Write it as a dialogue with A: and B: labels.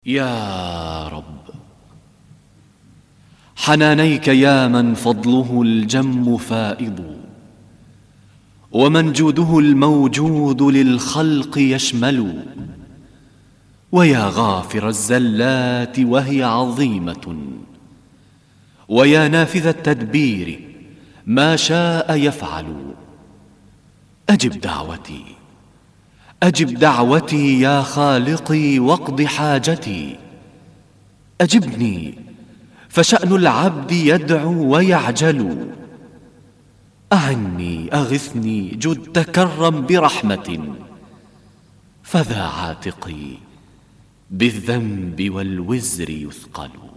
A: يا رب، حنانيك يا من فضله الجم فائض، ومن جوده الموجود للخلق يشمل. ويا غافر الزلات وهي عظيمة، ويا نافذ التدبير ما شاء يفعل. أجب دعوتي، أجب دعوتي يا خالقي واقض حاجتي. أجبني، فشأن العبد يدعو ويعجل. أعني، أغثني، جد تكرم برحمة، فذا عاتقي بالذنب والوزر يثقل.